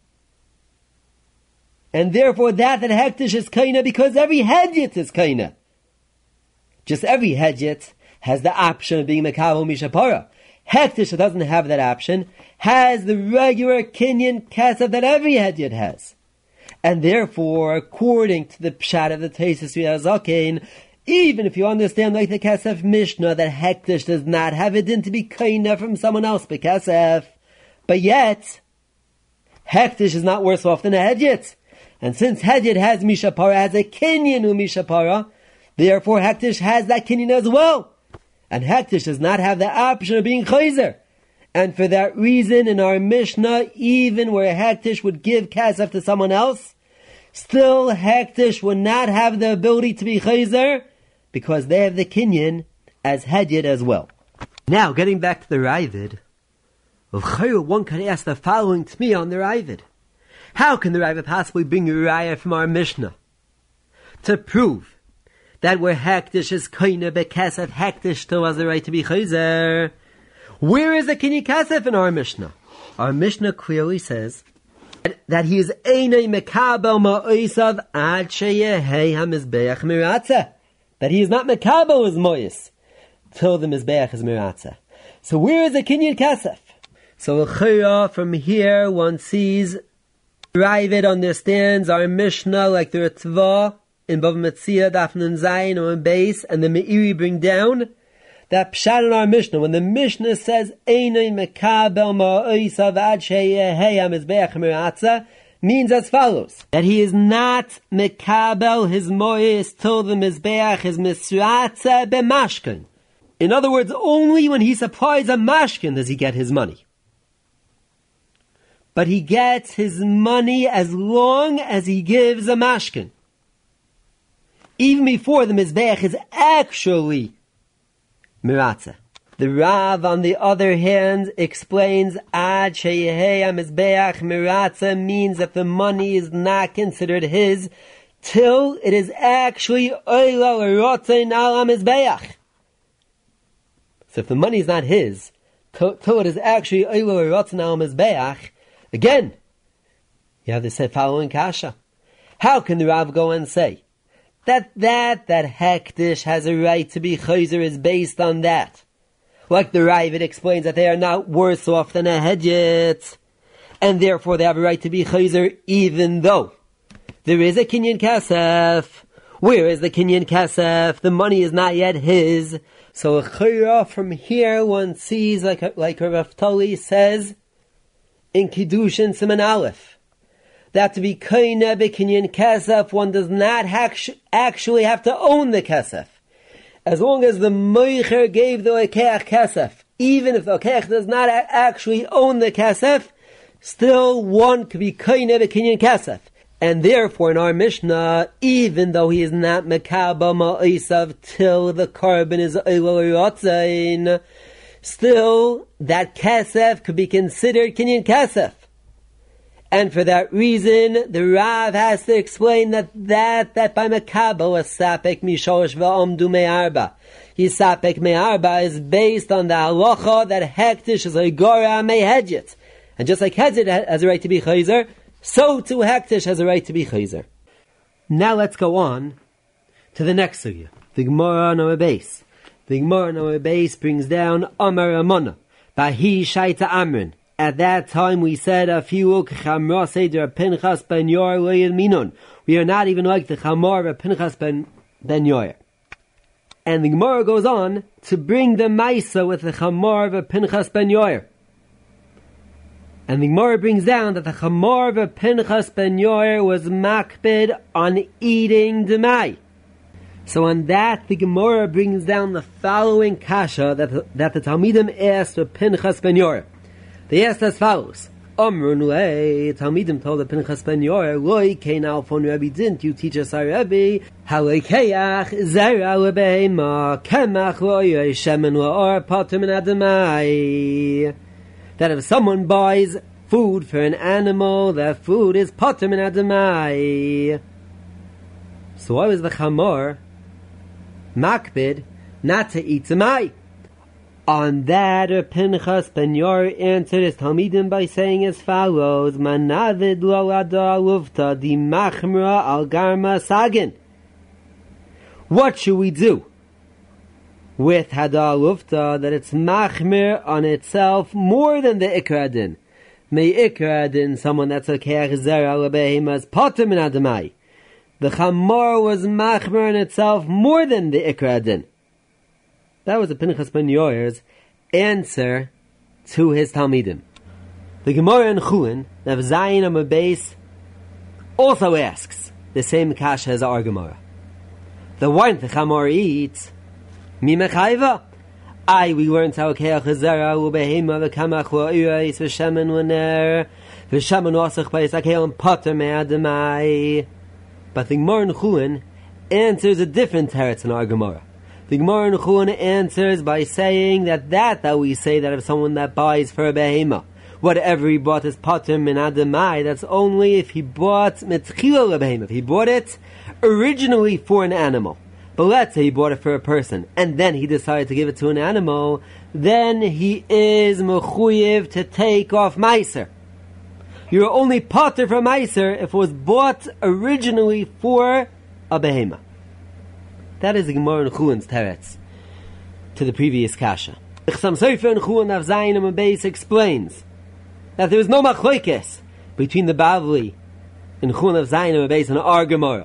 And therefore that that hektish is kaina because every hedjit is kaina. Just every hedjit has the option of being mekabel mishapara. Hektish that doesn't have that option has the regular kinyan kesef that every hedjit has. And therefore, according to the pshat of the Tosfos Riazakin, even if you understand like the kesef mishnah that hektish does not have it in to be kaina from someone else bekesef, but yet hektish is not worse off than a hedjit. And since hedjit has mishapara, has a kinyan u mishapara, therefore hektish has that kinyan as well. And hektish does not have the option of being chayzer. And for that reason, in our Mishnah, even where hektish would give kesef to someone else, still hektish would not have the ability to be chayzer, because they have the kinyan as hedjit as well. Now, getting back to the Ravid, one could ask the following to me on the Ravid. How can the Ravid possibly bring a raya from our Mishnah to prove that where hektish is kaineh bekesef, hektish still has the right to be chayzer? Where is the kinyan kesef in our Mishnah? Our Mishnah clearly says that, that he is einay mekabel ma'osav ad sheyehei hamizbeach miratzeh. That he is not mekabel his moyis till the mizbeach is miratzeh. So where is the kinyan kesef? So from here one sees Ravid understands our Mishnah like the Ritva in Bava Metzia, Daf Nun Zayin, or in Beis, and the Meiri bring down that pshat in our Mishnah. When the Mishnah says Einay mekabel ma'osav ad sheyehei hamizbeach miratzeh, means as follows: that he is not mekabel his moyis till the mizbeach is misratzeh b'mashkin. In other words, only when he supplies a mashkin does he get his money. But he gets his money as long as he gives a mashkin. Even before the mizbeach is actually miratzeh. The Rav, on the other hand, explains ad sheyehei hamizbeach miratzeh means that the money is not considered his till it is actually oila l'rotzein al hamizbeach. So if the money is not his till, till it is actually oila l'rotzein al hamizbeach, again, you have to say following kasha. How can the Rav go and say that that that hektish has a right to be chayzer is based on that? Like the Ravid explains that they are not worse off than a hedjit, and therefore they have a right to be chayzer even though there is a kinyan kesef. Where is the kinyan kesef? The money is not yet his. So a chayra from here one sees, like like Rav Tali says in Kiddushin Siman Aleph, that to be kaineh b'kinyan kesef, one does not actually have to own the kesef. As long as the moicher gave the okeach kesef, even if the okeach does not actually own the kesef, still one could be kaineh b'kinyan kesef. And therefore in our Mishnah, even though he is not mekabel ma'osav till the carbon is oila l'rotzein, still that kesef could be considered kinyan kesef. And for that reason, the Rav has to explain that that, that by mekabel a sapek mishorish v'omdu me'arba. His sapek me'arba is based on the halacha that hektish is a gora me'hedjit. And just like hedjit has a right to be chayzer, so too hektish has a right to be chayzer. Now let's go on to the next sugya. The Gemara on our base. The Gemara in our base brings down Amar Amona, Bahi Shaita Amrin. At that time we said, Afiu k'chamra seder Pinchas ben Yor loyed minon. We are not even like the Chamar of Pinchas ben, ben Yor. And the Gemara goes on to bring the Maisa with the Chamar of Pinchas ben Yor. And the Gemara brings down that the Chamar of Pinchas ben Yor was makbid on eating demai. So on that, the Gemara brings down the following kasha that the, that the Talmidim asked of Pinchas ben Yor. They asked as follows: Amrun lei, Talmidim told the Pinchas ben Yor, Loi kein alfon Rebbe, didn't you teach us our Rebbe? Halekeach zera lebehema, kemach loyoi shemen lo'or pater min adamai. That if someone buys food for an animal, that food is pater min adamai. So why was the Chamor makbid not to eat demai? On that, Pinchas ben Yor answered his Talmidim by saying as follows: Manavid lo ada lufta di machmra al garma sagin. What should we do with hada lufta that it's machmir on itself more than the ikra din? May ikra din, someone that's a keach zera lebehemas pater min adamai. The Chamor was machmir in itself more than the Ikra din. That was the Pinchas ben Yor's answer to his Talmidim. The Gemara in Chulin, Nav Zayin Amar Beis, also asks the same kasha as our Gemara. The wine the Chamor eats, mi mechayva? Ay, we learned how keach zera ubehema v'kamach lo'urais v'shemen v'ner v'shemen osach b'is akelim pater me'adamai. But the Gemara in Chulin answers a different teretz in our Gemara. The Gemara in Chulin answers by saying that that that we say that if someone that buys for a behema, whatever he bought is pater min adamai, that's only if he bought mitchila lebehema, if he bought it originally for an animal. But let's say he bought it for a person, and then he decided to give it to an animal, then he is mechuyev to take off meiser. You're only pater from meiser if it was bought originally for a behema. That is the Gemara in Chulin's teretz to the previous kasha. The Chasam Sofer in Chulin Nav Zayin Amar Beis explains that there is no machlokes between the Bavli in Chulin Nav Zayin Amar Beis and our Gemara.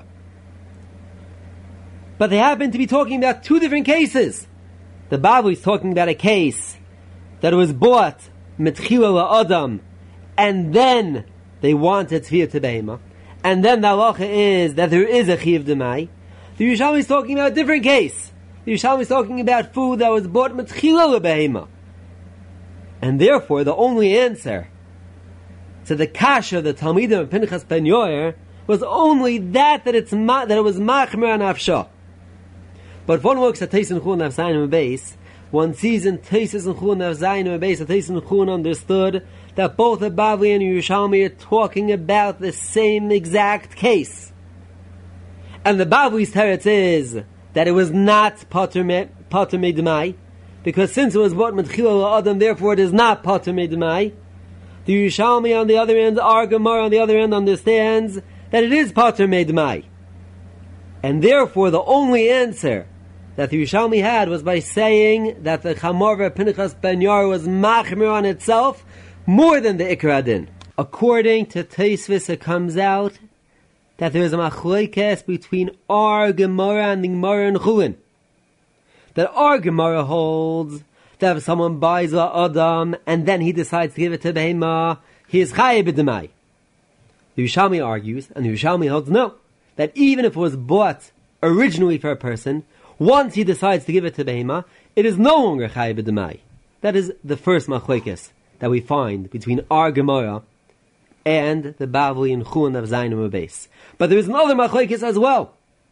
But they happen to be talking about two different cases. The Bavli is talking about a case that was bought mitchila la'adam, and then they wanted tzviyah to behema, and then the halacha is that there is a chiv demai. The Yerushalmi is talking about a different case. The Yerushalmi is talking about food that was bought mitchila lebehema, and therefore the only answer to the kasha of the Talmidim of Pinchas ben Yor was only that that it's ma- that it was machmer and afsha. But if one looks at Teis and Chulin Nav Zayin Amar Beis, one sees in Teis and Chulin Nav Zayin Amar Beis that Teis and Chulin understood that both the Bavli and Yerushalmi are talking about the same exact case. And the Bavli's teretz is that it was not pater me demai, because since it was bought mitchila la'adam, therefore it is not pater me demai. The Yerushalmi on the other end, our Gemara on the other end, understands that it is pater me demai. And therefore the only answer that the Yerushalmi had was by saying that the Chamor Pinchas ben Yor was machmir on itself more than the Ikra din. According to Tosfos, it comes out that there is a machlokes between our Gemara and the Gemara in Chulin. That our Gemara holds that if someone buys a Adam and then he decides to give it to Behema, he is chayav b'demai. The Yerushalmi argues, and the Yerushalmi holds no, that even if it was bought originally for a person, once he decides to give it to Behema, it is no longer chayav b'demai. That is the first machlokes that we find between our Gemara and the Bavli and Chulin Nav Zayin Amar Beis. But there is another machlokes as well.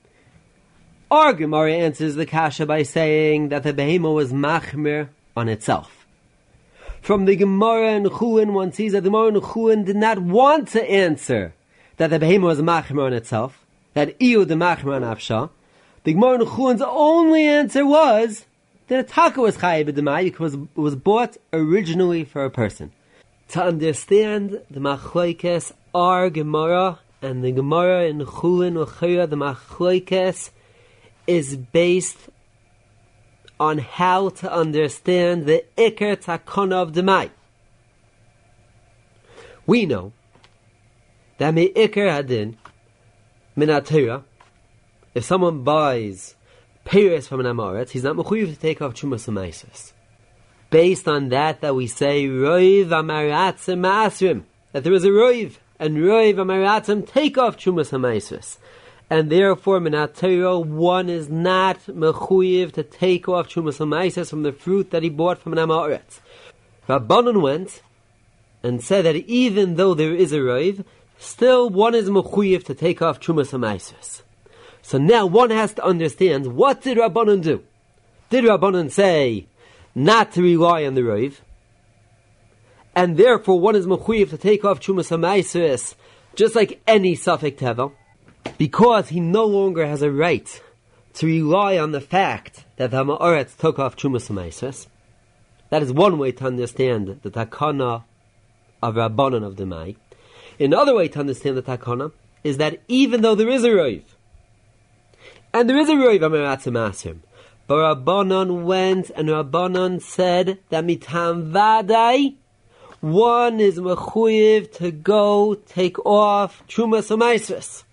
Our Gemara answers the kasha by saying that the Behema was machmir on itself. From the Gemara and Chulin, one sees that the Gemara and Chulin did not want to answer that the Behema was machmir on itself, that iu the machmir on afsha. The Gemara and Chulin's only answer was that a taka was chayav b'demai because it was bought originally for a person. To understand the machlokes, our Gemara and the Gemara in Chulin Uchira, the machlokes is based on how to understand the Iker Takana of Demai. We know that me Iker Hadin min HaTorah, if someone buys Peiros from an Amoritz, he's not mechuyev to take off Trumas Amaisus. Based on that, that we say Roiv Amaratzim Ma'asrim, that there is a Roiv, and Roiv Amaratzim take off Trumas Amaisus. And therefore, min HaTorah, one is not mechuyev to take off Trumas Amaisus from the fruit that he bought from an Amoritz. Rabbanon went and said that even though there is a Roiv, still one is mechuyev to take off Trumas Amaisus. So now one has to understand, what did Rabbanon do? Did Rabbanon say not to rely on the Roiv, and therefore one is mechuyev to take off Trumas Amaisus just like any Safek Tevel, because he no longer has a right to rely on the fact that the Ma'aretz took off Trumas Amaisus? That is one way to understand the Takana of Rabbanon of Demai. Another way to understand the Takana is that even though there is a Roiv, and there is a Roiv Amaratzim Asrim, but Rabbanon went and Rabbanon said that mitam vadai, one is mechuyev to go take off Trumas Amaisus.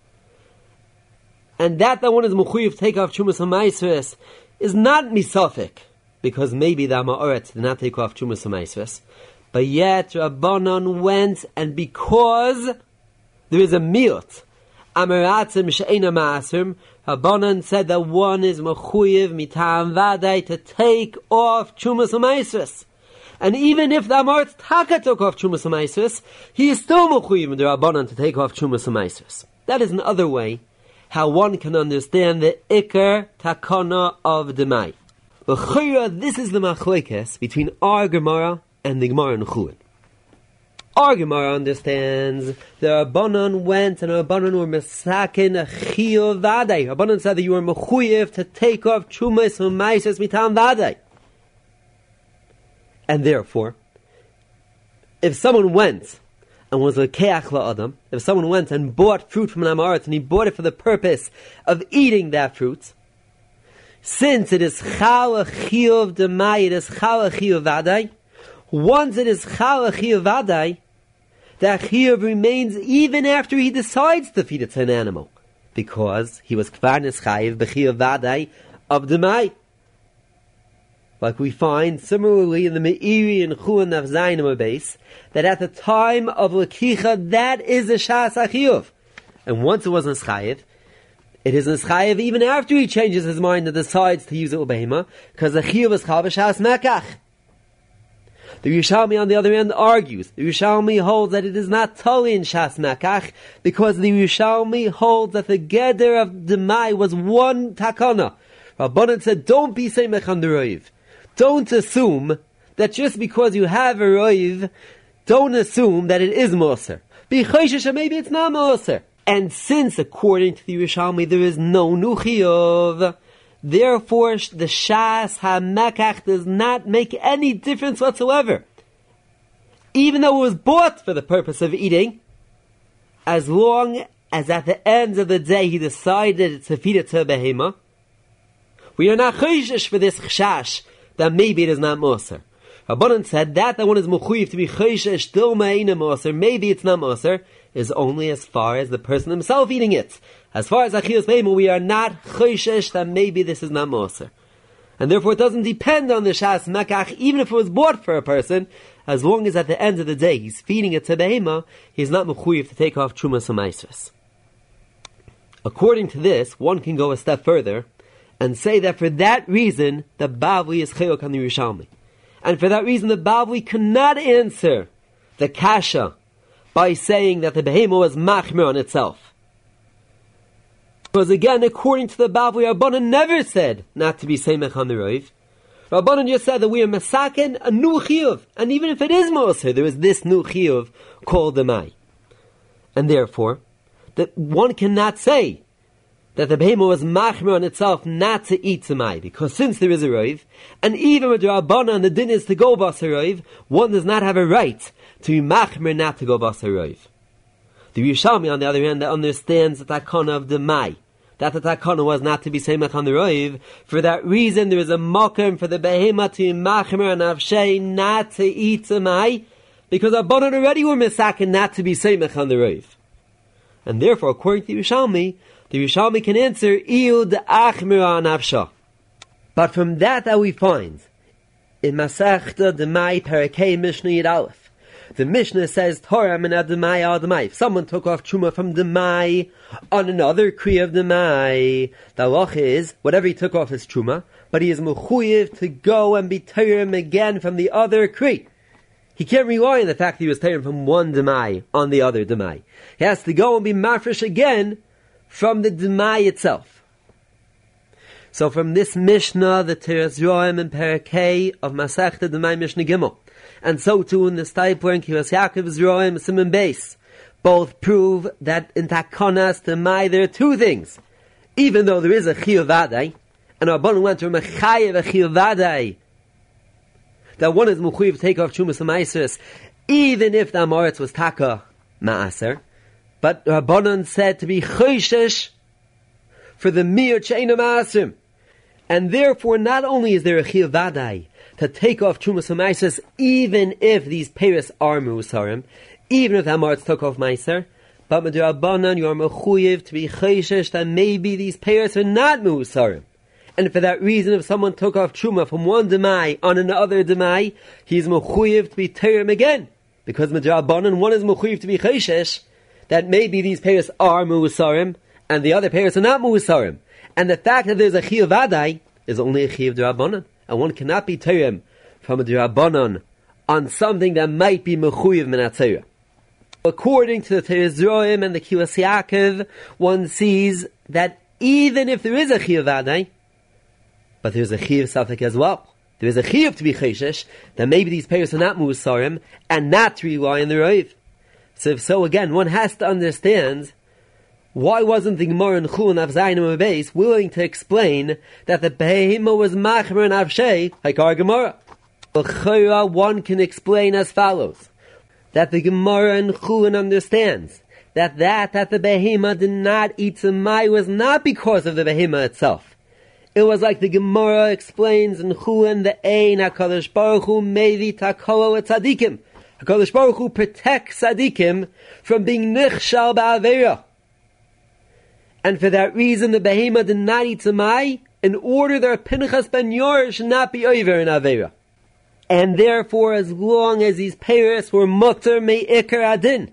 And that that one is mechuyev to take off Trumas Amaisus is not misafik, because maybe the Ma'aretz did not take off Trumas Amaisus, but yet Rabbanon went, and because there is a miut, Amaratzim she'ena ma'asrim, Rabbanon said that one is mechuyev mitam vadai to take off Trumas Amaisus. And even if the Amoritz Taka took off Trumas Amaisus, he is still mechuyev in the Rabbanon to take off Trumas Amaisus. That is another way how one can understand the Iker Takana of Demai. L'chira, this is the machlekes between our Gemara and the Gemara in Chulin. Our Gemara understands the Rabbanon went and the Rabbanon were mesakin a chiyuv vadai. Rabbanon said that you were mechuyev to take off Trumas Amaisus mitam vadai. And therefore, if someone went and was a keach la'adam, if someone went and bought fruit from an Amoritz and he bought it for the purpose of eating that fruit, since it is chal chiyuv demai, it is chal chiyuv vadai. Once it is chal chiyuv vadai, that chiyuv remains even after he decides to feed it to an animal, because he was kvar nischayiv b'chiyuv vadai of demai. Like we find similarly in the Meiri and Chulin of Zayin base, that at the time of Lakicha, that is a Shas HaChiyuv. And once it was Nischayev, it is Nischayev even after he changes his mind and decides to use it with Behema, because the Chiyuv is Chal B'Shas Mekach. The Yerushalmi on the other end argues, the Yerushalmi holds that it is not Tali in Shas Mekach, because the Yerushalmi holds that the Geder of Demai was one Takana. Rabbanan said, don't be Seimech on the Roiv. Don't assume that just because you have a roiv, don't assume that it is moser. Be choishish, maybe it's not moser. And since, according to the Yerushalmi, there is no nuchiyov, therefore the shas ha-mekach does not make any difference whatsoever. Even though it was bought for the purpose of eating, as long as at the end of the day he decided to feed it to a behema, we are not choishish for this chshash, that maybe it is not Moser. Rabbanan said that that one is mechuyev to be choishish still ma'ina Moser, maybe it's not Moser, is only as far as the person himself eating it. As far as Achilles Behema, we are not choishish that maybe this is not Moser. And therefore it doesn't depend on the Shas Mekach, even if it was bought for a person, as long as at the end of the day he's feeding it to Behema, he's not mechuyev to take off Trumas Amaisus. According to this, one can go a step further and say that for that reason, the Bavli is Chayok on the Yerushalmi. And for that reason, the Bavli cannot answer the Kasha by saying that the Behema was Machmer on itself. Because again, according to the Bavli, Rabbanan never said not to be Seimech on the Roiv. Rabbanan just said that we are Masaken a new Chiyuv. And even if it is Moser, there is this new Chiyuv called the Mai. And therefore, that one cannot say that the Behema was machmer on itself not to eat Tzemai, because since there is a Roiv, and even with the Rabbana and the din is to go bas a Roiv, one does not have a right to be machmer not to go bas a Roiv. The Yerushalmi, on the other hand, that understands the takana of the Mai, that the takana was not to be seimach on the roiv. For that reason, there is a mokum for the behema to machmer and avshei not to eat tzemai, because Rabbanan already were misakin not to be seimach on the roiv. And therefore, according to the Yerushalmi, the Yerushalmi can answer iud achmer on avsha. But from that that we find in Masechta Demai Perakei Mishnah Yid Aleph, the Mishnah says Torah min Demai al Demai. If someone took off Truma from Demai on another Kri of Demai, the halach is whatever he took off is Truma, but he is mechuyev to go and be Torah again from the other Kri. He can't rely on the fact that he was taken from one Demai on the other Demai. He has to go and be mafresh again from the Demai itself. So from this Mishnah, the Teres Roim and Perakei of Masechta Demai Mishnah Gimel, and so too in the Stipler and Kiras Yaakov's Roim Simon Beis, both prove that in Takonas Demai there are two things. Even though there is a Chiyuv Vadai, and Rabbanan went to Mechayev a Chiyuv Vadai, that one is Mechuyev to take off Chumas Ma'aseres, even if the Amoritz was Taka Ma'aser, but Rabbanan said to be Choishesh for the Mir Cheina Ma'asim. And therefore, not only is there a Chiyuv Vadai to take off Chumas Ma'aseres, even if these Peres are Musarim, even if the Amoritz took off Ma'aser, but M'drabanan, you are Mechuyev to be Choishesh that maybe these Peres are not Musarim. And for that reason, if someone took off Truma from one Demai on another Demai, he's Mechuyev to be Terim again. Because M'drabanan, one is Mechuyev to be Choishesh that maybe these Peres are Musarim, and the other Peres are not Musarim. And the fact that there's a Chiyuv Vadai is only a Chiyuv D'Rabbanan. And one cannot be Terim from a D'Rabbanan on something that might be Mechuyev Min HaTorah. According to the Teres Roim and the Kiras Yaakov, one sees that even if there is a Chiyuv Vadai, but there's a Chiyuv Safek as well. There is a Chiyuv to be Cheshesh, that maybe these Peres are not Musarim, and not to rely on the Roiv. So if so, again, one has to understand why wasn't the Gemara in Chulin Av Zayin and Beis willing to explain that the Behema was Machmer and Avshei, like our Gemara? L'chayra, one can explain as follows, that the Gemara in Chulin understands that that that the Behema did not eat Tzemai was not because of the Behema itself. It was like the Gemara explains in Chulin, the Ein HaKadosh Baruch Hu Mevi Takolo et Tzadikim. HaKadosh Baruch Hu protects Tzadikim from being Nichshal Ba'aveira. And for that reason, the Behema did not eat Tzemai, in order that Pinchas ben Yair should not be over in Aveira. And therefore, as long as these Peres were Mutter Me'ikar Adin,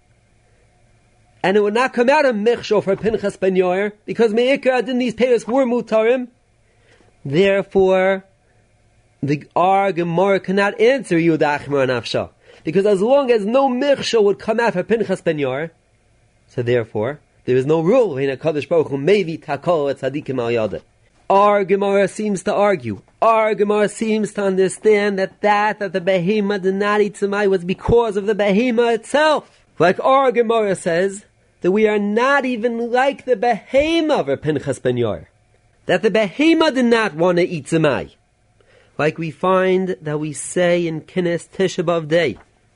and it would not come out of Michshol for Pinchas ben Yair, because Me'ikar Adin, these Peres were Mutarim, therefore, the Ar Gemara cannot answer Yud Achmer and Avsha. Because as long as no Michshol would come out for Pinchas ben Yair, so therefore, there is no rule in a Kadosh Baruch Hu Mevi Takol et Tzadikim al Yada. Our Gemara seems to argue, our Gemara seems to understand that that, that the Behema did not eat Tzemai was because of the Behema itself. Like our Gemara says, that we are not even like the Behema of Pinchas ben Yair. That the Behema did not want to eat Tzemai. Like we find that we say in Kines Tisha B'Av Day.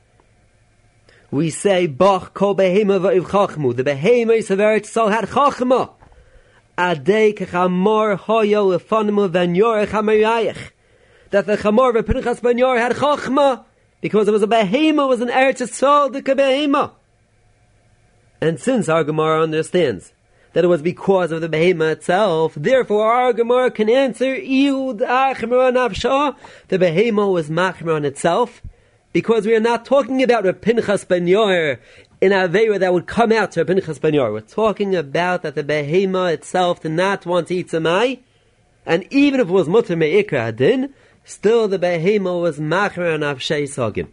We say, Bach kol behema va'iv chachmu. The behema is a very so had chachma. Adei kechamor hoyo lefanimu ben yorech hamerayich. That the chamor of Pinchas ben Yair had chachma, because it was a behema, was an Eretz Yisrael, the behema. And since our Gemara understands that it was because of the behema itself, therefore our Gemara can answer, Iud achmer nafsha. The behema was machmer on itself, because we are not talking about a Pinchas ben Yair in Aveira that would come out to a Pinchas ben Yair. We're talking about that the Behema itself did not want to eat Tzemai, and even if it was Mutter Me'ikra Adin, still the Behema was Machmer and Avshei Sogim.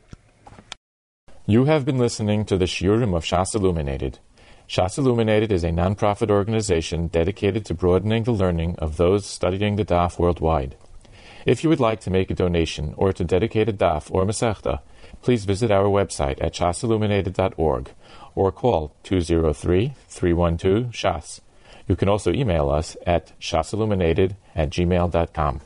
You have been listening to the Shiurim of Shas Illuminated. Shas Illuminated is a non-profit organization dedicated to broadening the learning of those studying the Daf worldwide. If you would like to make a donation or to dedicate a Daf or Masechta, please visit our website at shas illuminated dot org or call two zero three, three one two, S H A S. You can also email us at shasilluminated at gmail dot com.